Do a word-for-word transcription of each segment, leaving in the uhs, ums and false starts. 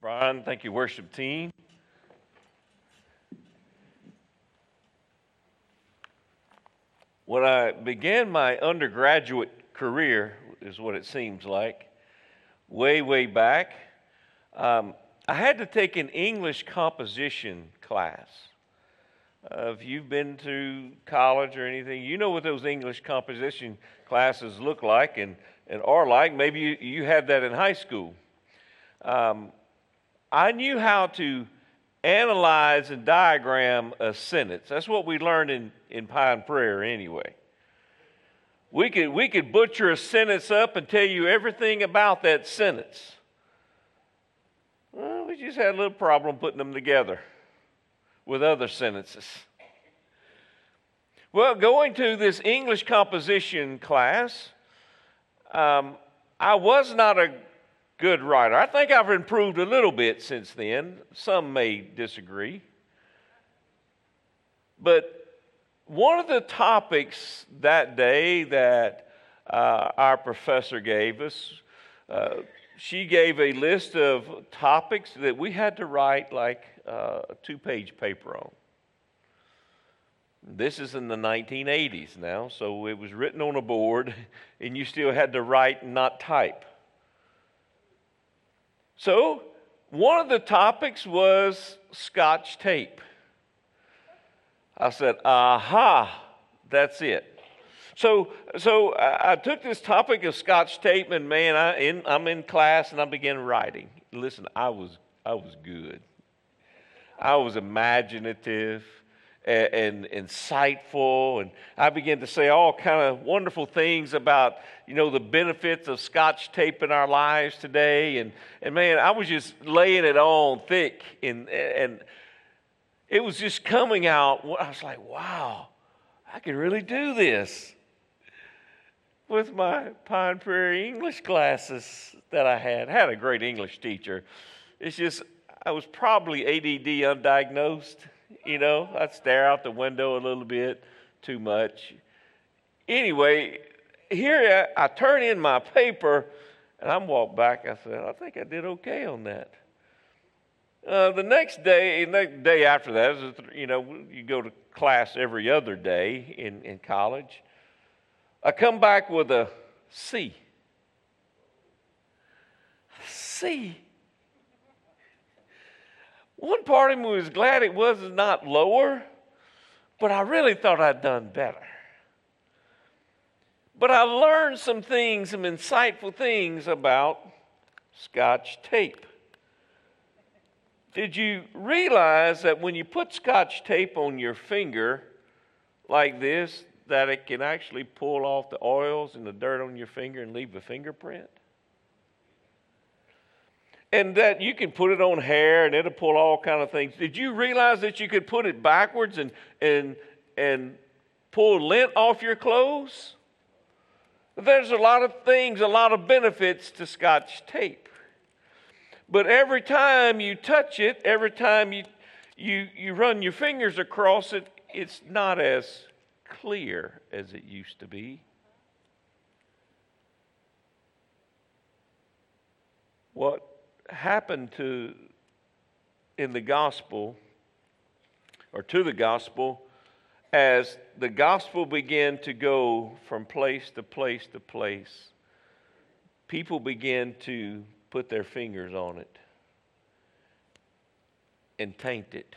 Brian. Thank you, worship team. When I began my undergraduate career, is what it seems like, way, way back, um, I had to take an English composition class. Uh, if you've been to college or anything, you know what those English composition classes look like and, and are like. Maybe you, you had that in high school. Um, I knew how to analyze and diagram a sentence. That's what we learned in, in Pine Prayer anyway. We could, we could butcher a sentence up and tell you everything about that sentence. Well, we just had a little problem putting them together with other sentences. Well, going to this English composition class, um, I was not a good writer. I think I've improved a little bit since then. Some may disagree. But one of the topics that day that uh, our professor gave us, uh, she gave a list of topics that we had to write like uh, a two-page paper on. This is in the nineteen eighties now, so it was written on a board, and you still had to write and not type. So, one of the topics was Scotch tape. I said, aha, that's it. So, so I, I took this topic of Scotch tape, and man, I, in, I'm in class, and I began writing. Listen, I was, I was good. I was imaginative and, and insightful, and I began to say all kind of wonderful things about, you know, the benefits of Scotch tape in our lives today, and and man, I was just laying it on thick, and and it was just coming out. I was like, wow, I can really do this with my Pine Prairie English classes that I had. I had a great English teacher. It's just I was probably A D D undiagnosed. You know, I'd stare out the window a little bit too much. Anyway, here I, I turn in my paper, and I'm walked back. I said, I think I did okay on that. Uh, the next day, the day after that, you know, you go to class every other day in, in college. I come back with a C. C. One part of me was glad it was not lower, but I really thought I'd done better. But I learned some things, some insightful things about Scotch tape. Did you realize that when you put Scotch tape on your finger like this, that it can actually pull off the oils and the dirt on your finger and leave a fingerprint? And that you can put it on hair and it'll pull all kind of things. Did you realize that you could put it backwards and and and pull lint off your clothes? There's a lot of things, a lot of benefits to Scotch tape. But every time you touch it, every time you you you run your fingers across it, it's not as clear as it used to be. What happened to in the gospel or to the gospel as the gospel began to go from place to place to place, people began to put their fingers on it and taint it.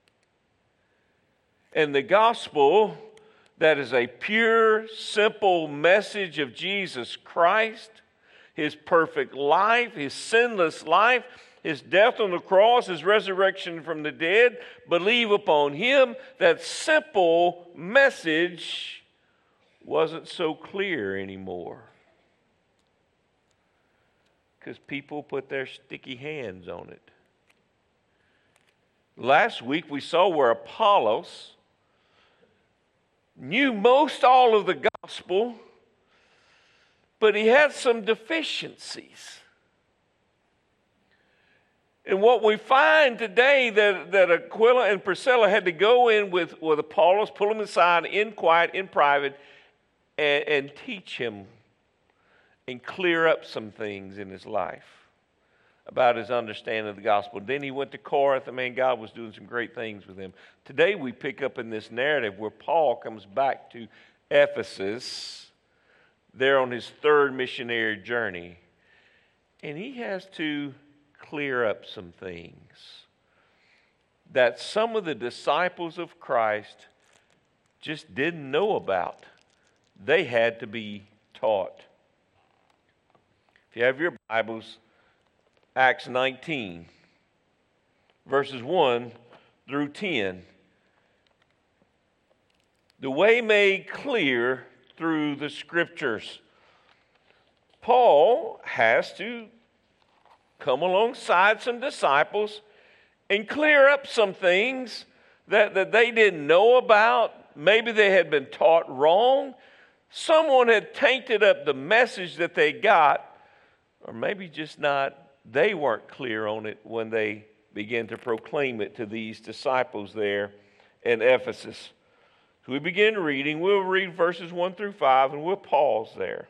And the gospel, that is a pure, simple message of Jesus Christ, His perfect life, His sinless life, His death on the cross, His resurrection from the dead. Believe upon Him. That simple message wasn't so clear anymore because people put their sticky hands on it. Last week we saw where Apollos knew most all of the gospel, but he had some deficiencies. And what we find today that, that Aquila and Priscilla had to go in with, with Apollos, pull him aside in quiet, in private, and, and teach him and clear up some things in his life about his understanding of the gospel. Then he went to Corinth, and man, God was doing some great things with him. Today we pick up in this narrative where Paul comes back to Ephesus, there on his third missionary journey, and he has to clear up some things that some of the disciples of Christ just didn't know about. They had to be taught. If you have your Bibles, Acts nineteen, verses one through ten. The way made clear through the Scriptures. Paul has to come alongside some disciples and clear up some things that, that they didn't know about. Maybe they had been taught wrong. Someone had tainted up the message that they got, or maybe just not, they weren't clear on it when they began to proclaim it to these disciples there in Ephesus. So we begin reading. We'll read verses one through five, and we'll pause there.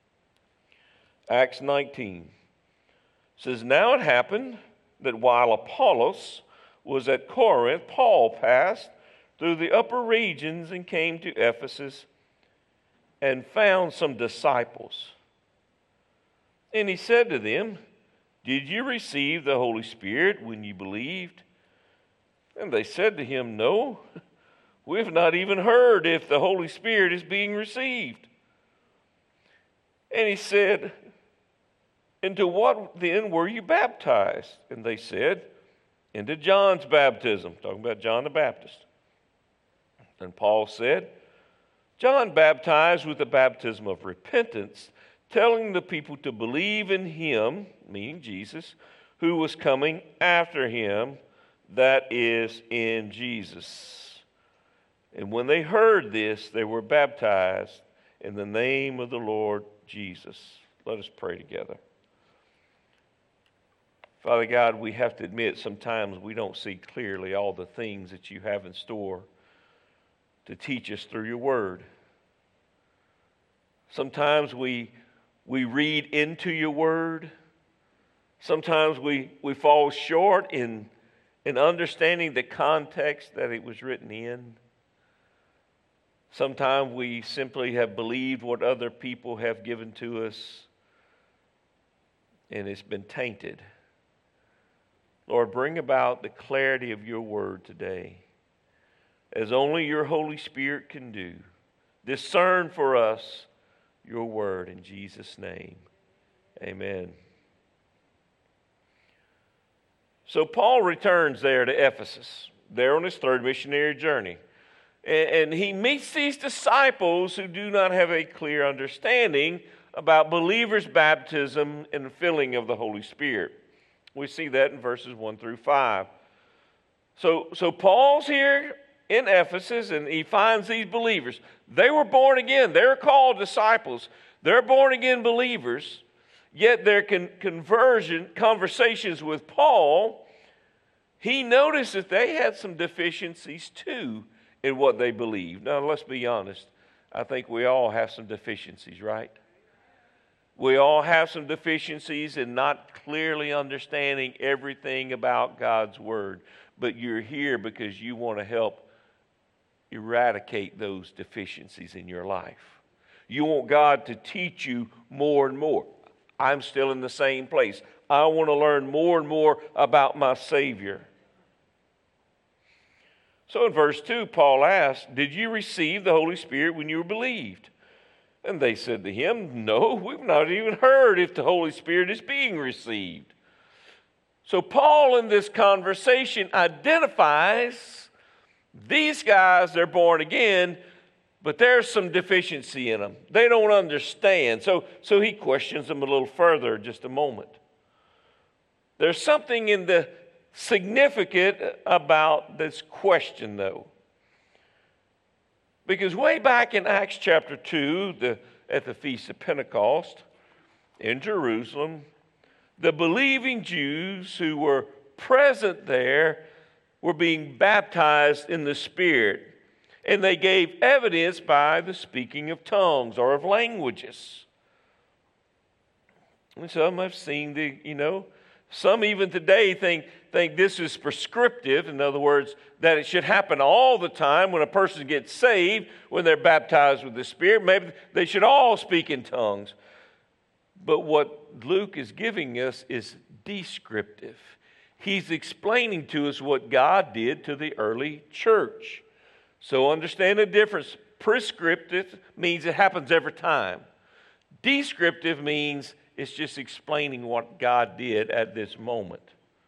Acts nineteen says, "Now it happened that while Apollos was at Corinth, Paul passed through the upper regions and came to Ephesus and found some disciples. And he said to them, 'Did you receive the Holy Spirit when you believed?' And they said to him, 'No, we have not even heard if the Holy Spirit is being received.' And he said, 'Into what then were you baptized?' And they said, 'Into John's baptism,'" talking about John the Baptist. And Paul said, "John baptized with the baptism of repentance, telling the people to believe in him," meaning Jesus, "who was coming after him, that is, in Jesus." And when they heard this, they were baptized in the name of the Lord Jesus. Let us pray together. Father God, we have to admit sometimes we don't see clearly all the things that you have in store to teach us through your word. Sometimes we we read into your word. Sometimes we, we fall short in, in understanding the context that it was written in. Sometimes we simply have believed what other people have given to us, and it's been tainted. Lord, bring about the clarity of your word today, as only your Holy Spirit can do. Discern for us your word in Jesus' name. Amen. So Paul returns there to Ephesus, there on his third missionary journey. And he meets these disciples who do not have a clear understanding about believers' baptism and the filling of the Holy Spirit. We see that in verses one through five. So, so Paul's here in Ephesus, and he finds these believers. They were born again. They're called disciples. They're born again believers. Yet their con- conversion conversations with Paul, he noticed that they had some deficiencies too in what they believed. Now, let's be honest. I think we all have some deficiencies, right? We all have some deficiencies in not clearly understanding everything about God's word. But you're here because you want to help eradicate those deficiencies in your life. You want God to teach you more and more. I'm still in the same place. I want to learn more and more about my Savior. So in verse two, Paul asked, "Did you receive the Holy Spirit when you believed?" And they said to him, "No, we've not even heard if the Holy Spirit is being received." So Paul in this conversation identifies these guys, they're born again, but there's some deficiency in them. They don't understand. So, so he questions them a little further in just a moment. There's something in the significant about this question, though. Because way back in Acts chapter two, the, at the Feast of Pentecost in Jerusalem, the believing Jews who were present there were being baptized in the Spirit. And they gave evidence by the speaking of tongues or of languages. And some have seen the, you know, Some even today think, think this is prescriptive. In other words, that it should happen all the time when a person gets saved, when they're baptized with the Spirit. Maybe they should all speak in tongues. But what Luke is giving us is descriptive. He's explaining to us what God did to the early church. So understand the difference. Prescriptive means it happens every time. Descriptive means it's just explaining what God did at this moment.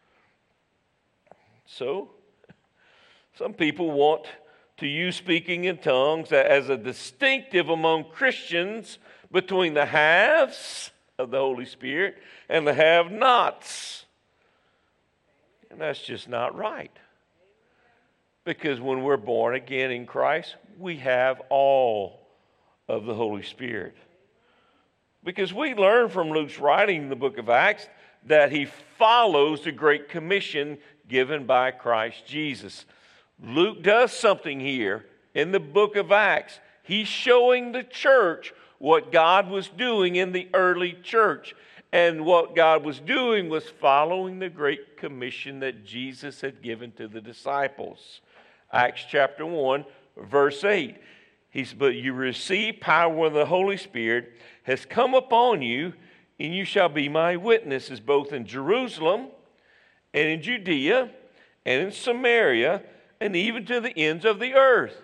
So, some people want to use speaking in tongues as a distinctive among Christians between the haves of the Holy Spirit and the have-nots. And that's just not right. Because when we're born again in Christ, we have all of the Holy Spirit. Because we learn from Luke's writing in the book of Acts that he follows the Great Commission given by Christ Jesus. Luke does something here in the book of Acts. He's showing the church what God was doing in the early church. And what God was doing was following the Great Commission that Jesus had given to the disciples. Acts chapter one, verse eight. He said, but you receive power when the Holy Spirit has come upon you, and you shall be my witnesses both in Jerusalem and in Judea and in Samaria and even to the ends of the earth.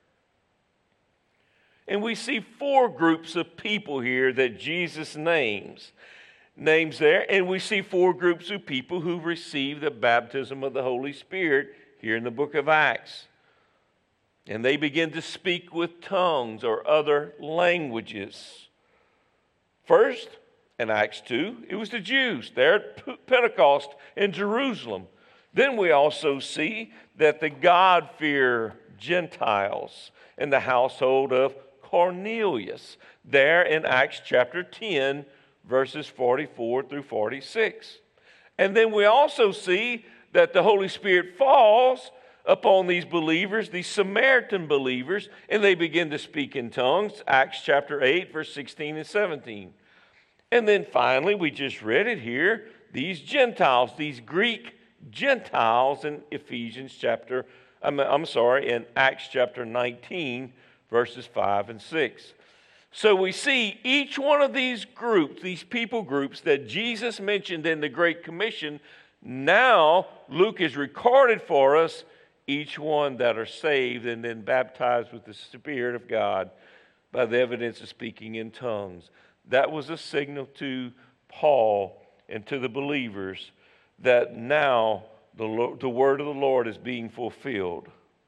And we see four groups of people here that Jesus names. Names there, and we see four groups of people who receive the baptism of the Holy Spirit here in the book of Acts. And they begin to speak with tongues or other languages. First, in Acts two, it was the Jews there at Pentecost in Jerusalem. Then we also see that the God-fearer Gentiles in the household of Cornelius, there in Acts chapter ten, verses forty-four through forty-six. And then we also see that the Holy Spirit falls upon these believers, these Samaritan believers, and they begin to speak in tongues, Acts chapter eight, verse sixteen and seventeen. And then finally, we just read it here, these Gentiles, these Greek Gentiles in Ephesians chapter, I'm, I'm sorry, in Acts chapter nineteen, verses five and six. So we see each one of these groups, these people groups that Jesus mentioned in the Great Commission, now Luke has recorded for us each one that are saved and then baptized with the Spirit of God by the evidence of speaking in tongues. That was a signal to Paul and to the believers that now the, the word of the Lord is being fulfilled.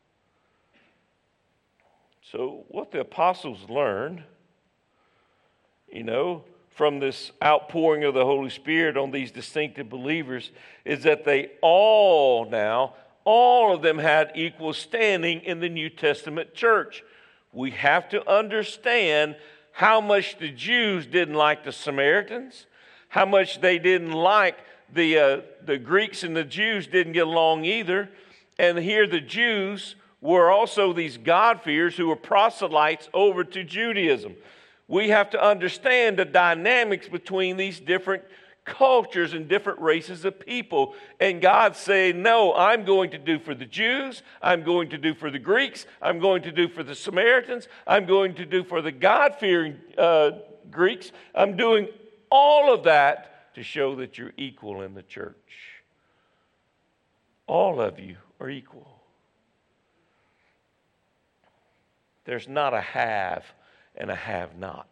So what the apostles learned, you know, from this outpouring of the Holy Spirit on these distinctive believers is that they all now, all of them had equal standing in the New Testament church. We have to understand how much the Jews didn't like the Samaritans, how much they didn't like the, uh, the Greeks, and the Jews didn't get along either. And here the Jews were also these God-fearers who were proselytes over to Judaism. We have to understand the dynamics between these different cultures and different races of people. And God saying, no, I'm going to do for the Jews, I'm going to do for the Greeks, I'm going to do for the Samaritans, I'm going to do for the God-fearing uh, Greeks. I'm doing all of that to show that you're equal in the church. All of you are equal. There's not a have and a have not.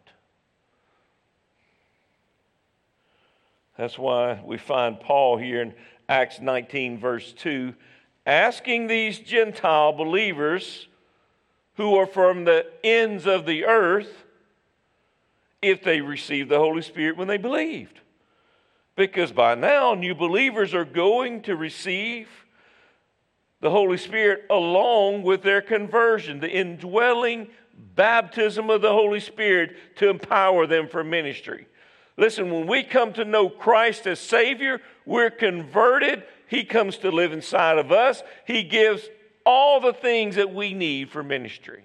That's why we find Paul here in Acts nineteen, verse two, asking these Gentile believers who are from the ends of the earth if they received the Holy Spirit when they believed. Because by now, new believers are going to receive the Holy Spirit along with their conversion, the indwelling baptism of the Holy Spirit to empower them for ministry. Listen, when we come to know Christ as Savior, we're converted. He comes to live inside of us. He gives all the things that we need for ministry.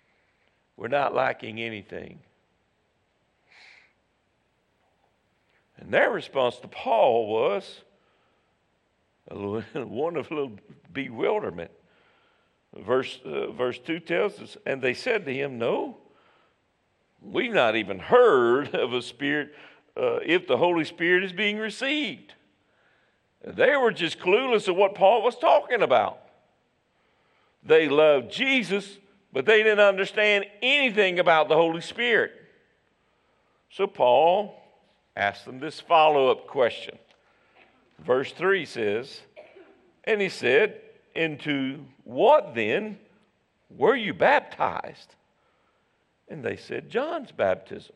We're not lacking anything. And their response to Paul was a little, one of a little bewilderment. Verse, uh, verse two tells us, and they said to him, no, we've not even heard of a spirit uh, if the Holy Spirit is being received. They were just clueless of what Paul was talking about. They loved Jesus, but they didn't understand anything about the Holy Spirit. So Paul asked them this follow-up question. Verse three says, and he said, into what then were you baptized? And they said, John's baptism.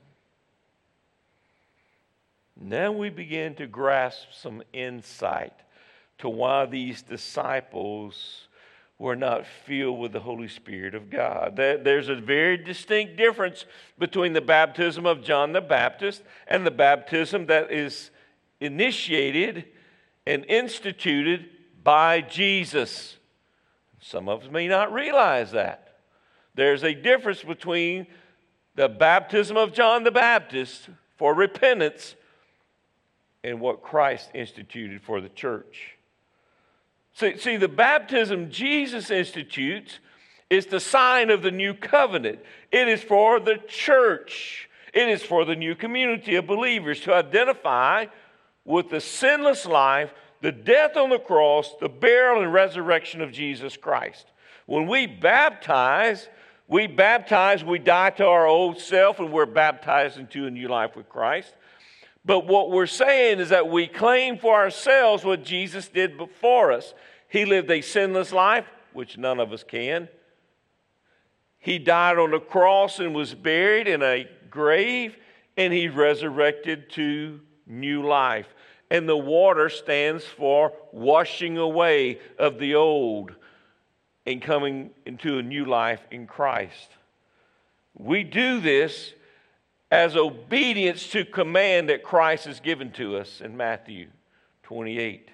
Now we begin to grasp some insight to why these disciples were not filled with the Holy Spirit of God. There's a very distinct difference between the baptism of John the Baptist and the baptism that is initiated and instituted by Jesus. Some of us may not realize that. There's a difference between the baptism of John the Baptist for repentance and what Christ instituted for the church. See, see, the baptism Jesus institutes is the sign of the new covenant. It is for the church. It is for the new community of believers to identify with the sinless life, the death on the cross, the burial and resurrection of Jesus Christ. When we baptize, we baptize, we die to our old self, and we're baptized into a new life with Christ. But what we're saying is that we claim for ourselves what Jesus did before us. He lived a sinless life, which none of us can. He died on the cross and was buried in a grave, and he resurrected to new life. And the water stands for washing away of the old and coming into a new life in Christ. We do this as obedience to command that Christ has given to us in Matthew twenty-eight.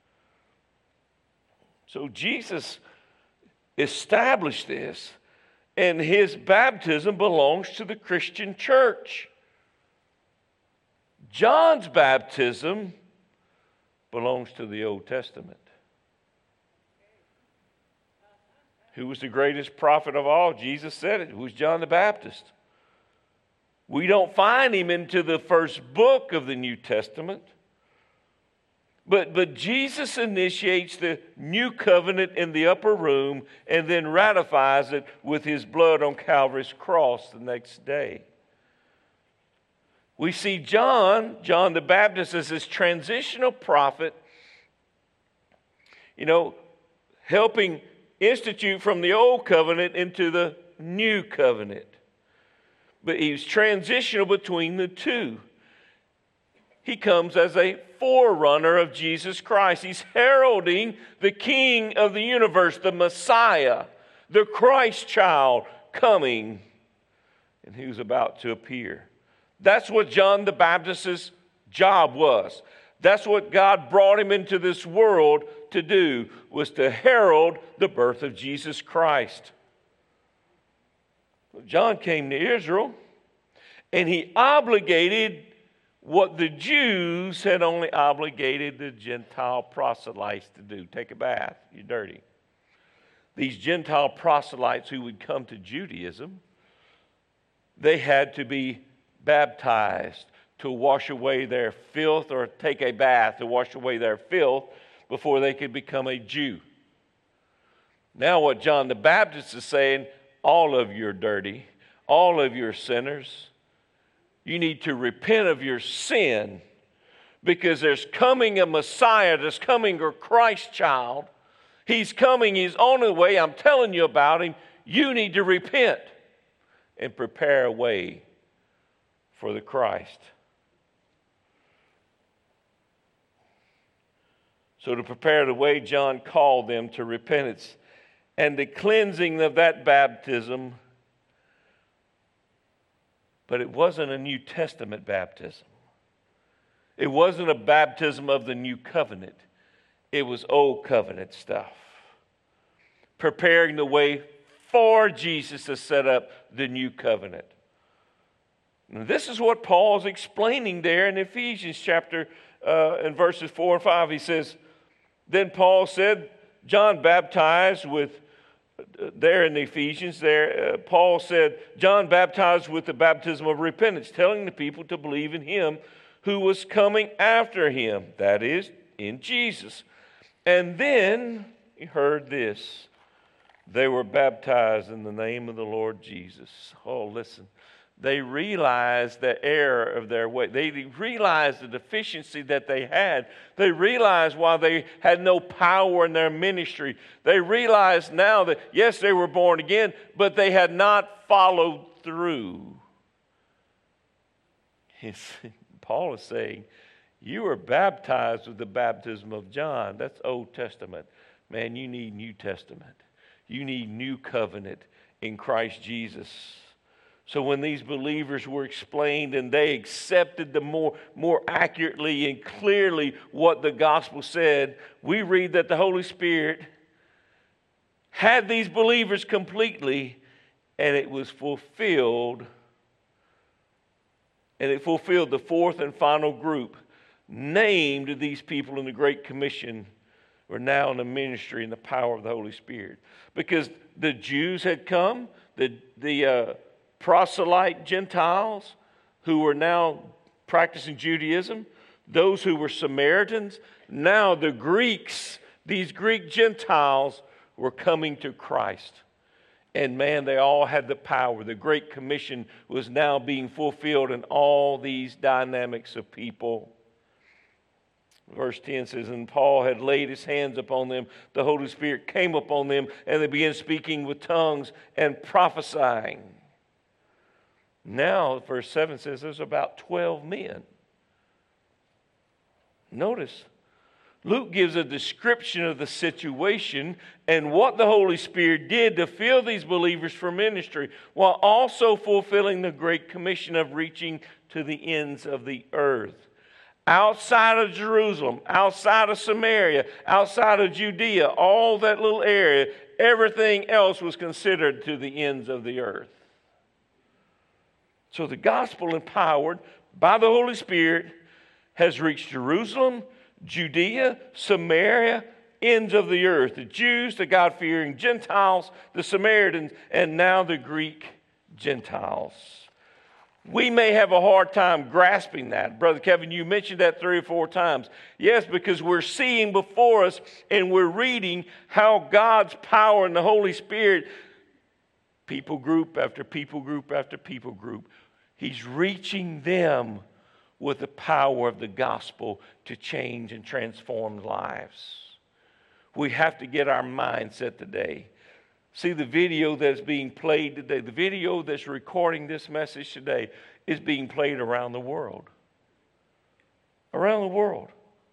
So Jesus established this, and his baptism belongs to the Christian church. John's baptism belongs to the Old Testament. Who was the greatest prophet of all? Jesus said it. It was John the Baptist. We don't find him into the first book of the New Testament. But, but Jesus initiates the new covenant in the upper room and then ratifies it with his blood on Calvary's cross the next day. We see John, John the Baptist, as this transitional prophet, you know, helping institute from the old covenant into the new covenant. But he's transitional between the two. He comes as a forerunner of Jesus Christ. He's heralding the King of the universe, the Messiah, the Christ child coming, and who's about to appear. That's what John the Baptist's job was. That's what God brought him into this world to do, was to herald the birth of Jesus Christ. John came to Israel, and he obligated what the Jews had only obligated the Gentile proselytes to do. Take a bath, you're dirty. These Gentile proselytes who would come to Judaism, they had to be baptized to wash away their filth, or take a bath to wash away their filth before they could become a Jew. Now what John the Baptist is saying, all of you are dirty, all of you are sinners. You need to repent of your sin, because there's coming a Messiah, there's coming a Christ child. He's coming, he's on the way, I'm telling you about him. You need to repent and prepare a way for the Christ. So to prepare the way, John called them to repentance and the cleansing of that baptism. But it wasn't a New Testament baptism. It wasn't a baptism of the new covenant. It was old covenant stuff. Preparing the way for Jesus to set up the new covenant. Now, this is what Paul's explaining there in Ephesians chapter, uh, in verses four and five. He says, then Paul said, John baptized with, uh, there in the Ephesians, there, uh, Paul said, John baptized with the baptism of repentance, telling the people to believe in him who was coming after him, that is, in Jesus. And then he heard this. They were baptized in the name of the Lord Jesus. Oh, listen. They realized the error of their way. They realized the deficiency that they had. They realized why they had no power in their ministry. They realized now that, yes, they were born again, but they had not followed through. It's, Paul is saying, you were baptized with the baptism of John. That's Old Testament. Man, you need New Testament. You need new covenant in Christ Jesus. So when these believers were explained and they accepted the more, more accurately and clearly what the gospel said, we read that the Holy Spirit had these believers completely, and it was fulfilled. And it fulfilled the fourth and final group, named these people in the Great Commission, were now in the ministry and the power of the Holy Spirit. Because the Jews had come, the, the uh, proselyte Gentiles who were now practicing Judaism, those who were Samaritans, now the Greeks, these Greek Gentiles were coming to Christ. And man, they all had the power. The Great Commission was now being fulfilled in all these dynamics of people. Verse ten says, and Paul had laid his hands upon them. The Holy Spirit came upon them, and they began speaking with tongues and prophesying. Now, verse seven says there's about twelve men. Notice, Luke gives a description of the situation and what the Holy Spirit did to fill these believers for ministry, while also fulfilling the Great Commission of reaching to the ends of the earth. Outside of Jerusalem, outside of Samaria, outside of Judea, all that little area, everything else was considered to the ends of the earth. So the gospel, empowered by the Holy Spirit, has reached Jerusalem, Judea, Samaria, ends of the earth. The Jews, the God-fearing Gentiles, the Samaritans, and now the Greek Gentiles. We may have a hard time grasping that. Brother Kevin, you mentioned that three or four times. Yes, because we're seeing before us and we're reading how God's power and the Holy Spirit, people group after people group after people group, He's reaching them with the power of the gospel to change and transform lives. We have to get our mindset today. See, the video that's being played today, the video that's recording this message today is being played around the world. Around the world.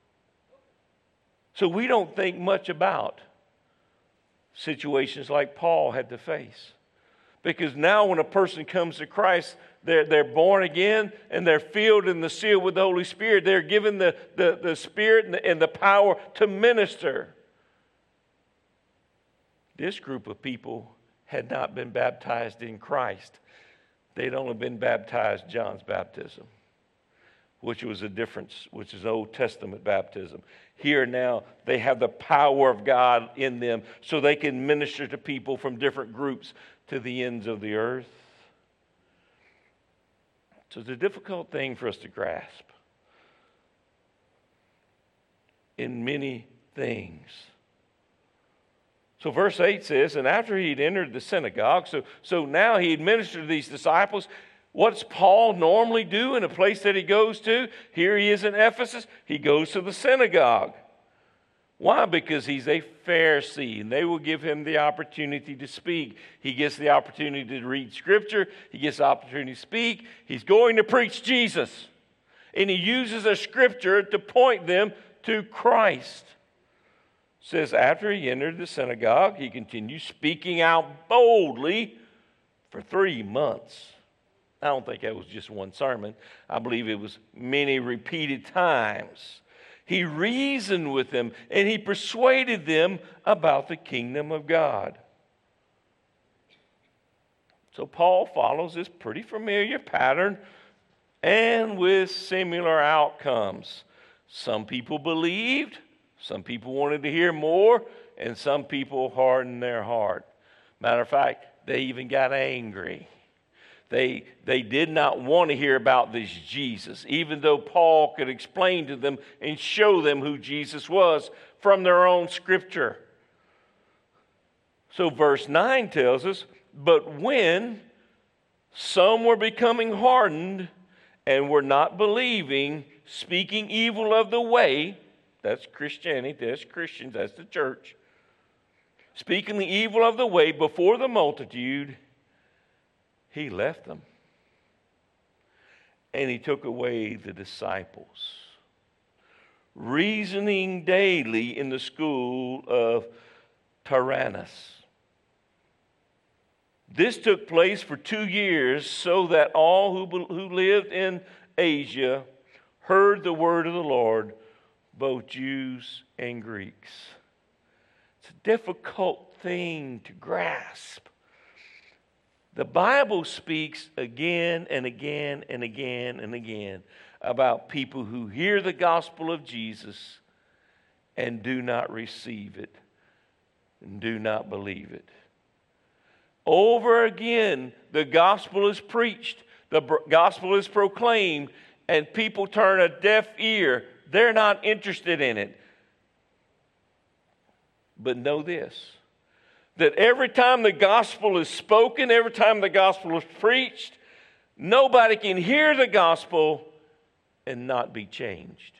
So we don't think much about situations like Paul had to face. Because now when a person comes to Christ, they're, they're born again and they're filled and the seal with the Holy Spirit. They're given the, the, the Spirit and the, and the power to minister. This group of people had not been baptized in Christ. They'd only been baptized John's baptism, which was a difference, which is Old Testament baptism. Here now, they have the power of God in them so they can minister to people from different groups to the ends of the earth. So it's a difficult thing for us to grasp in many things. So verse eight says, and after he'd entered the synagogue, so, so now he administered to these disciples. What's Paul normally do in a place that he goes to? Here he is in Ephesus. He goes to the synagogue. Why? Because he's a Pharisee, and they will give him the opportunity to speak. He gets the opportunity to read Scripture. He gets the opportunity to speak. He's going to preach Jesus. And he uses a Scripture to point them to Christ. It says, after he entered the synagogue, he continued speaking out boldly for three months. I don't think that was just one sermon. I believe it was many repeated times. He reasoned with them and he persuaded them about the kingdom of God. So Paul follows this pretty familiar pattern and with similar outcomes. Some people believed, some people wanted to hear more, and some people hardened their heart. Matter of fact, they even got angry. They, they did not want to hear about this Jesus, even though Paul could explain to them and show them who Jesus was from their own scripture. So verse nine tells us, but when some were becoming hardened and were not believing, speaking evil of the way, that's Christianity, that's Christians, that's the church, speaking the evil of the way before the multitude, he left them. And he took away the disciples, reasoning daily in the school of Tyrannus. This took place for two years so that all who, who lived in Asia heard the word of the Lord, both Jews and Greeks. It's a difficult thing to grasp. The Bible speaks again and again and again and again about people who hear the gospel of Jesus and do not receive it and do not believe it. Over again, the gospel is preached, the gospel is proclaimed, and people turn a deaf ear. They're not interested in it. But know this, that every time the gospel is spoken, every time the gospel is preached, nobody can hear the gospel and not be changed.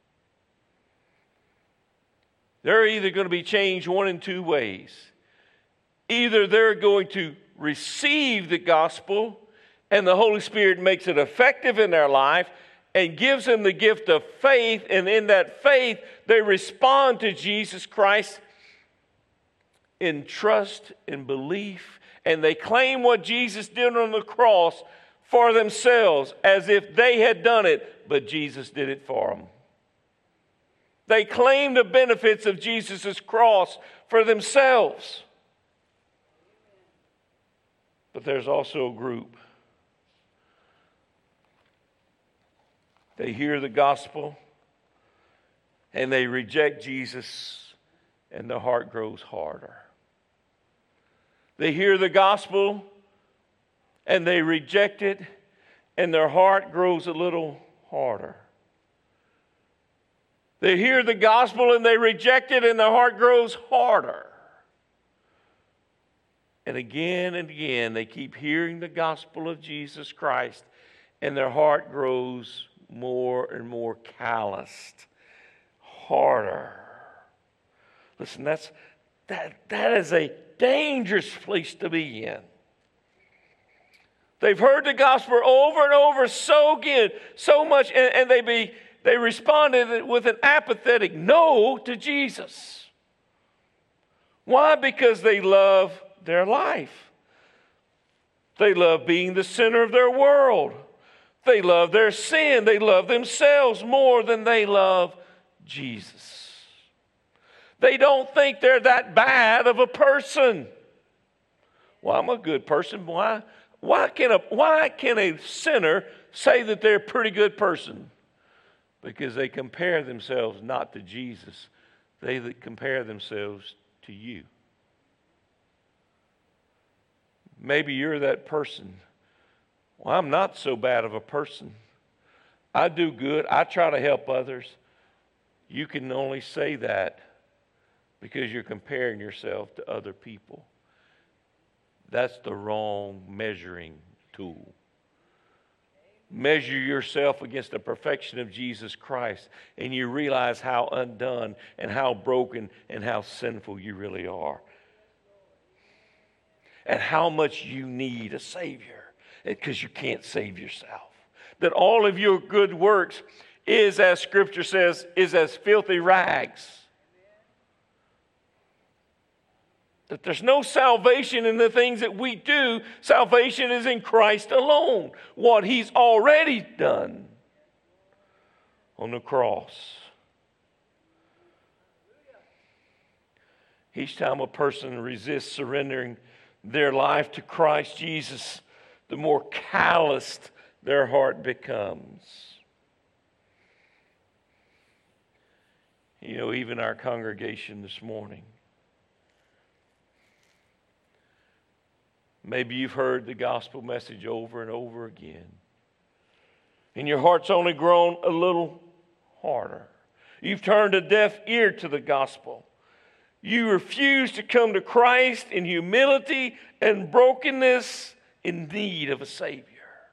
They're either going to be changed one in two ways. Either they're going to receive the gospel and the Holy Spirit makes it effective in their life and gives them the gift of faith, and in that faith they respond to Jesus Christ in trust and belief, and they claim what Jesus did on the cross for themselves as if they had done it, but Jesus did it for them. They claim the benefits of Jesus' cross for themselves. But there's also a group. They hear the gospel and they reject Jesus, and their heart grows harder. They hear the gospel and they reject it, and their heart grows a little harder. They hear the gospel and they reject it, and their heart grows harder. And again and again, they keep hearing the gospel of Jesus Christ, and their heart grows more and more calloused, harder. Listen, that's that that is a dangerous place to be in. They've heard the gospel over and over so again, so much, and, and they be they responded with an apathetic no to Jesus. Why? Because they love their life. They love being the center of their world. They love their sin. They love themselves more than they love Jesus. They don't think they're that bad of a person. Well, I'm a good person. Why? Why can a, why can a sinner say that they're a pretty good person? Because they compare themselves not to Jesus. They compare themselves to you. Maybe you're that person. Well, I'm not so bad of a person. I do good. I try to help others. You can only say that because you're comparing yourself to other people. That's the wrong measuring tool. Measure yourself against the perfection of Jesus Christ, and you realize how undone and how broken and how sinful you really are. And how much you need a Savior, because you can't save yourself. That all of your good works is, as Scripture says, is as filthy rags. That there's no salvation in the things that we do. Salvation is in Christ alone. What He's already done on the cross. Each time a person resists surrendering their life to Christ Jesus, the more calloused their heart becomes. You know, even our congregation this morning, maybe you've heard the gospel message over and over again, and your heart's only grown a little harder. You've turned a deaf ear to the gospel. You refuse to come to Christ in humility and brokenness in need of a Savior.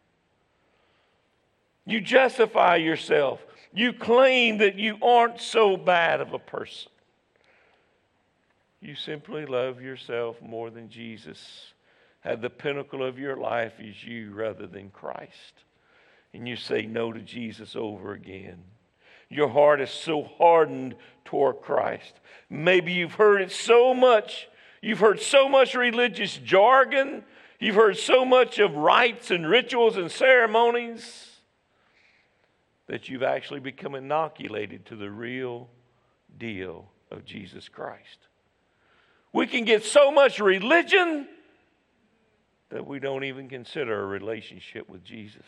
You justify yourself. You claim that you aren't so bad of a person. You simply love yourself more than Jesus. At the pinnacle of your life is you rather than Christ. And you say no to Jesus over again. Your heart is so hardened toward Christ. Maybe you've heard it so much. You've heard so much religious jargon. You've heard so much of rites and rituals and ceremonies that you've actually become inoculated to the real deal of Jesus Christ. We can get so much religion that we don't even consider a relationship with Jesus.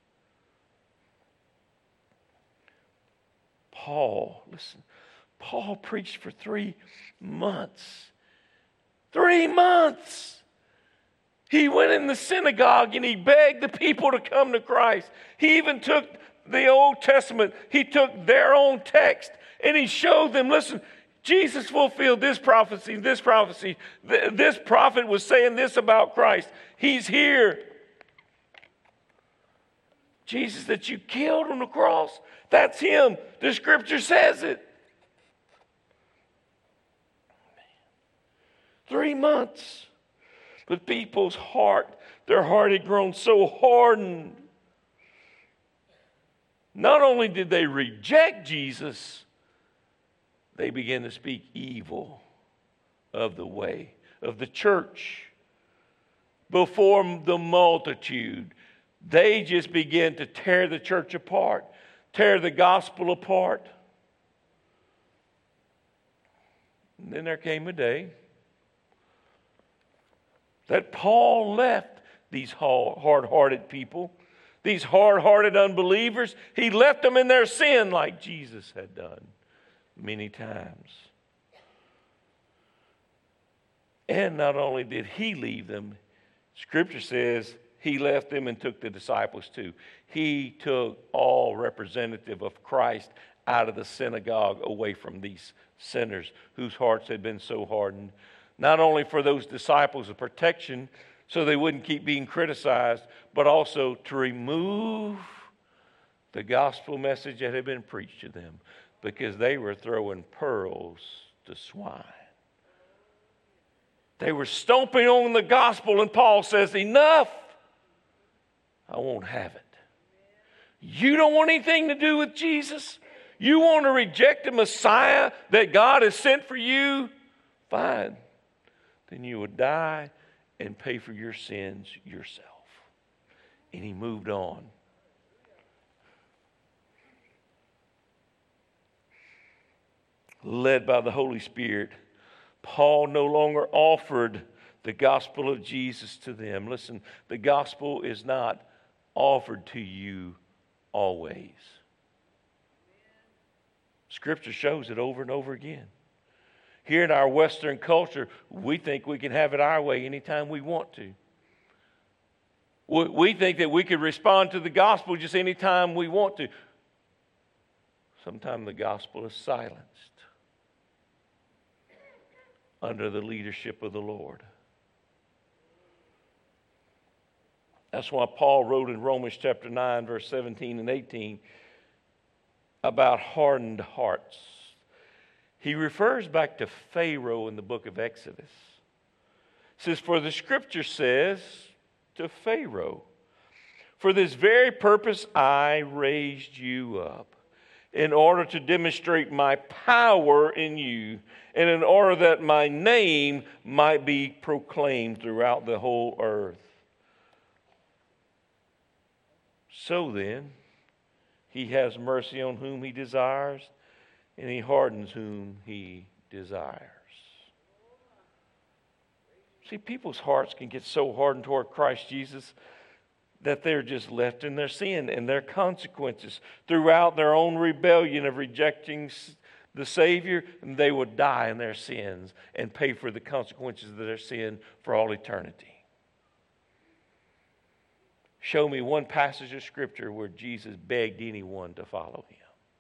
Paul, listen, Paul preached for three months. Three months. He went in the synagogue and he begged the people to come to Christ. He even took the Old Testament, he took their own text and he showed them, listen, Jesus fulfilled this prophecy, this prophecy. This prophet was saying this about Christ. He's here. Jesus that you killed on the cross, that's him. The scripture says it. Three months. But people's heart, their heart had grown so hardened. Not only did they reject Jesus, they began to speak evil of the way, of the church. Before the multitude, they just began to tear the church apart, tear the gospel apart. And then there came a day that Paul left these hard-hearted people, these hard-hearted unbelievers. He left them in their sin like Jesus had done many times. And not only did he leave them, Scripture says he left them and took the disciples too. He took all representative of Christ out of the synagogue away from these sinners whose hearts had been so hardened. Not only for those disciples of protection so they wouldn't keep being criticized, but also to remove the gospel message that had been preached to them because they were throwing pearls to swine. They were stomping on the gospel, and Paul says, enough. I won't have it. You don't want anything to do with Jesus? You want to reject the Messiah that God has sent for you? Fine. Then you would die and pay for your sins yourself. And he moved on. Led by the Holy Spirit, Paul no longer offered the gospel of Jesus to them. Listen, the gospel is not offered to you always. Scripture shows it over and over again. Here in our Western culture, we think we can have it our way anytime we want to. We think that we could respond to the gospel just anytime we want to. Sometimes the gospel is silenced under the leadership of the Lord. That's why Paul wrote in Romans chapter nine, verse seventeen and eighteen about hardened hearts. He refers back to Pharaoh in the book of Exodus. It says, for the scripture says to Pharaoh, for this very purpose I raised you up, in order to demonstrate my power in you, and in order that my name might be proclaimed throughout the whole earth. So then, he has mercy on whom he desires, and he hardens whom he desires. See, people's hearts can get so hardened toward Christ Jesus that they're just left in their sin and their consequences throughout their own rebellion of rejecting the Savior, and they would die in their sins and pay for the consequences of their sin for all eternity. Show me one passage of Scripture where Jesus begged anyone to follow him.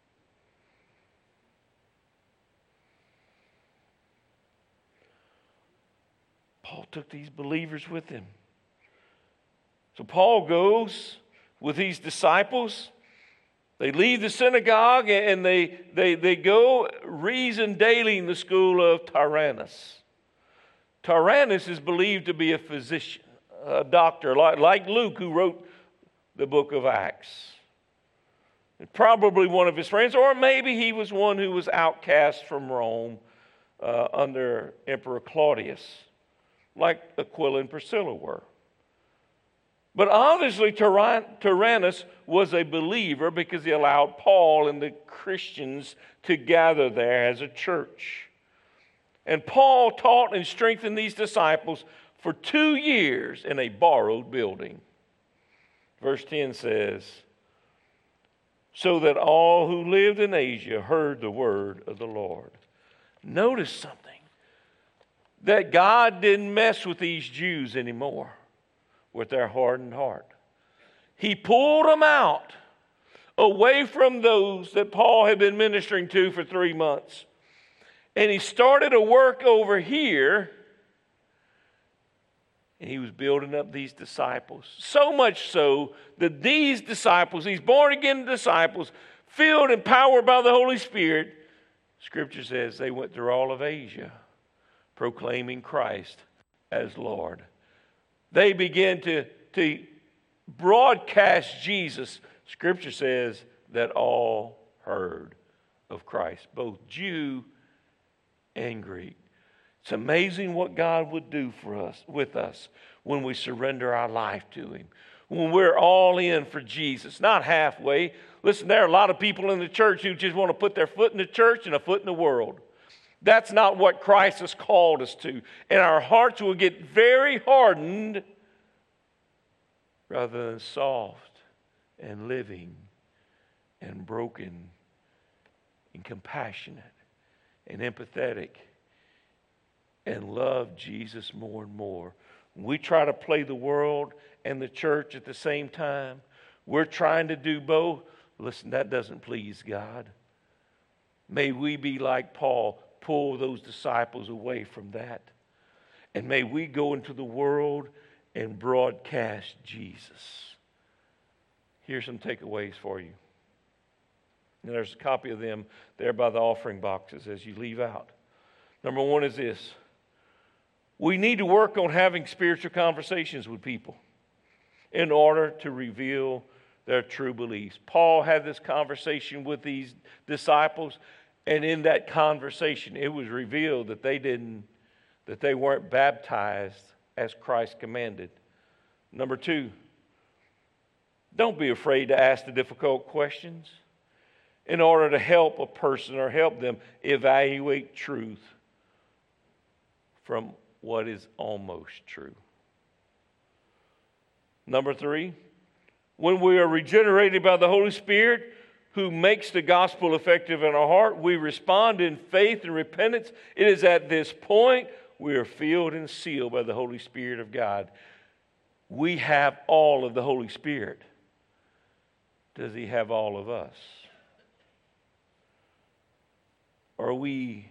Paul took these believers with him. So Paul goes with these disciples. They leave the synagogue and they, they, they go reason daily in the school of Tyrannus. Tyrannus is believed to be a physician, a doctor, like, like Luke, who wrote the book of Acts. And probably one of his friends, or maybe he was one who was outcast from Rome uh, under Emperor Claudius, like Aquila and Priscilla were. But obviously Tyrannus was a believer because he allowed Paul and the Christians to gather there as a church. And Paul taught and strengthened these disciples for two years in a borrowed building. Verse ten says, so that all who lived in Asia heard the word of the Lord. Notice something, that God didn't mess with these Jews anymore with their hardened heart. He pulled them out away from those that Paul had been ministering to for three months. And he started a work over here, and he was building up these disciples. So much so that these disciples, these born-again disciples, filled and powered by the Holy Spirit, Scripture says they went through all of Asia proclaiming Christ as Lord. They began to, to broadcast Jesus. Scripture says that all heard of Christ, both Jew and Greek. It's amazing what God would do for us, with us, when we surrender our life to Him. When we're all in for Jesus, not halfway. Listen, there are a lot of people in the church who just want to put their foot in the church and a foot in the world. That's not what Christ has called us to. And our hearts will get very hardened rather than soft and living and broken and compassionate and empathetic and love Jesus more and more. When we try to play the world and the church at the same time, we're trying to do both. Listen, that doesn't please God. May we be like Paul, pull those disciples away from that. And may we go into the world and broadcast Jesus. Here's some takeaways for you. And there's a copy of them there by the offering boxes as you leave out. Number one is this. We need to work on having spiritual conversations with people in order to reveal their true beliefs. Paul had this conversation with these disciples, and in that conversation, it was revealed that they didn't, that they weren't baptized as Christ commanded. Number two, don't be afraid to ask the difficult questions in order to help a person or help them evaluate truth from what is almost true. Number three, when we are regenerated by the Holy Spirit, who makes the gospel effective in our heart, we respond in faith and repentance. It is at this point we are filled and sealed by the Holy Spirit of God. We have all of the Holy Spirit. Does He have all of us? Are we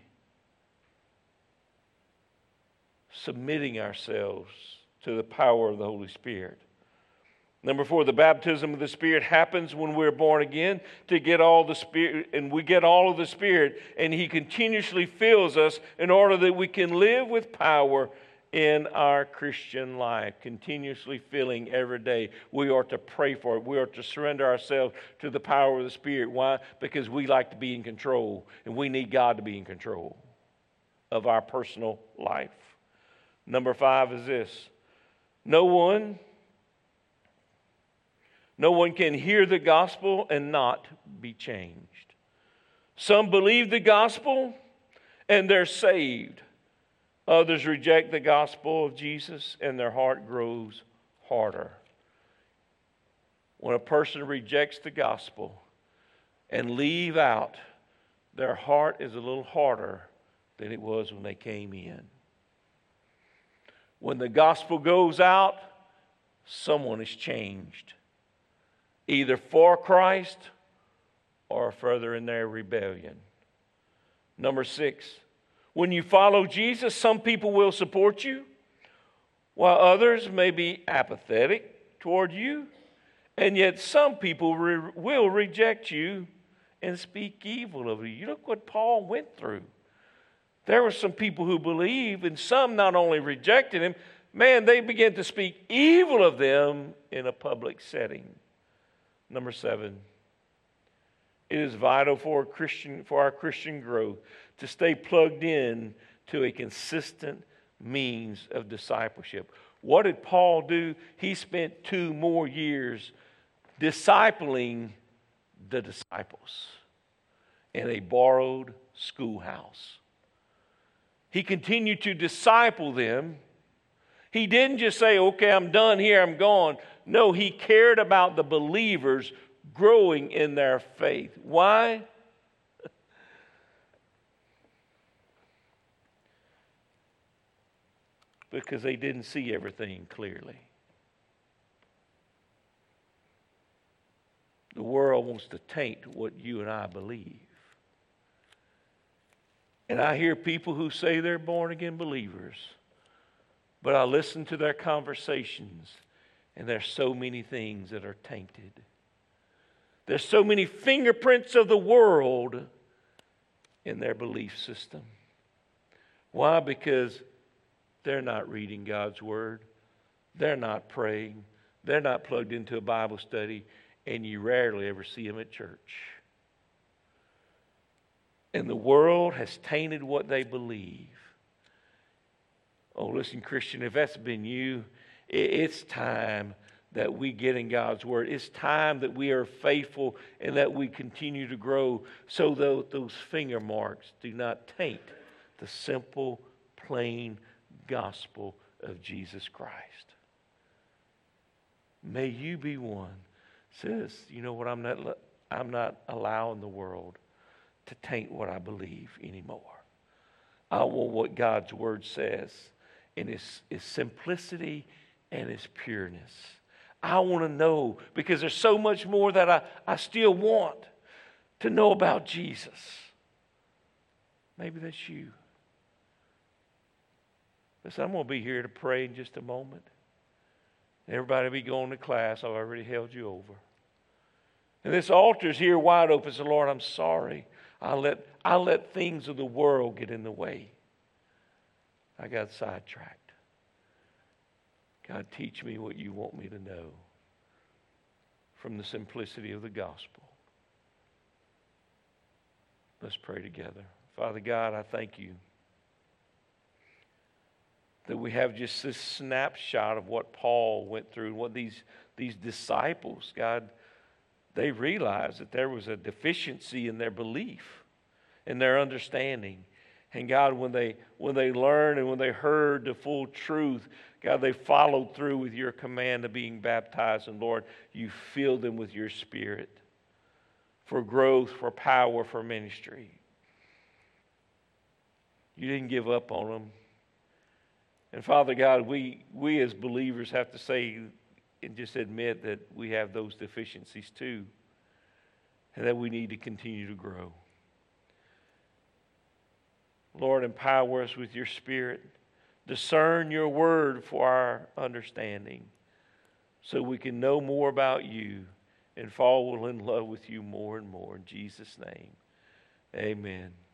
submitting ourselves to the power of the Holy Spirit? Number four, the baptism of the Spirit happens when we're born again to get all the Spirit, and we get all of the Spirit, and He continuously fills us in order that we can live with power in our Christian life, continuously filling every day. We are to pray for it. We are to surrender ourselves to the power of the Spirit. Why? Because we like to be in control, and we need God to be in control of our personal life. Number five is this. No one No one can hear the gospel and not be changed. Some believe the gospel and they're saved. Others reject the gospel of Jesus and their heart grows harder. when a person rejects the gospel and leave out, their heart is a little harder than it was when they came in. When the gospel goes out, someone is changed, either for Christ or further in their rebellion. Number six, when you follow Jesus, some people will support you, while others may be apathetic toward you, and yet some people re- will reject you and speak evil of you. You look what Paul went through. There were some people who believed, and some not only rejected him, man, they began to speak evil of them in a public setting. Number seven, it is vital for a Christian, for our Christian growth to stay plugged in to a consistent means of discipleship. What did Paul do? He spent two more years discipling the disciples in a borrowed schoolhouse. He continued to disciple them. He didn't just say, okay, I'm done here, I'm gone. No, he cared about the believers growing in their faith. Why? Because they didn't see everything clearly. The world wants to taint what you and I believe. And I hear people who say they're born-again believers, but I listen to their conversations, and there's so many things that are tainted. There's so many fingerprints of the world in their belief system. Why? Because they're not reading God's Word. They're not praying. They're not plugged into a Bible study, and you rarely ever see them at church. And the world has tainted what they believe. Oh, listen, Christian, if that's been you, it's time that we get in God's Word. It's time that we are faithful and that we continue to grow so that those finger marks do not taint the simple, plain gospel of Jesus Christ. May you be one who says, you know what, I'm not, I'm not allowing the world to taint what I believe anymore. I want what God's Word says in its, its simplicity and its pureness. I want to know, because there's so much more that I, I still want to know about Jesus. Maybe that's you. Listen, I'm going to be here to pray in just a moment. Everybody will be going to class. I've already held you over. And this altar is here wide open. So, Lord, I'm sorry. I let, I let things of the world get in the way. I got sidetracked. God, teach me what you want me to know from the simplicity of the gospel. Let's pray together. Father God, I thank you that we have just this snapshot of what Paul went through, what these, these disciples, God, they realized that there was a deficiency in their belief, in their understanding. And God, when they when they learned and when they heard the full truth, God, they followed through with your command of being baptized. And Lord, you filled them with your Spirit for growth, for power, for ministry. You didn't give up on them. And Father God, we we as believers have to say and just admit that we have those deficiencies too, and that we need to continue to grow. Lord, empower us with your Spirit. Discern your word for our understanding so we can know more about you and fall in love with you more and more. In Jesus' name, amen.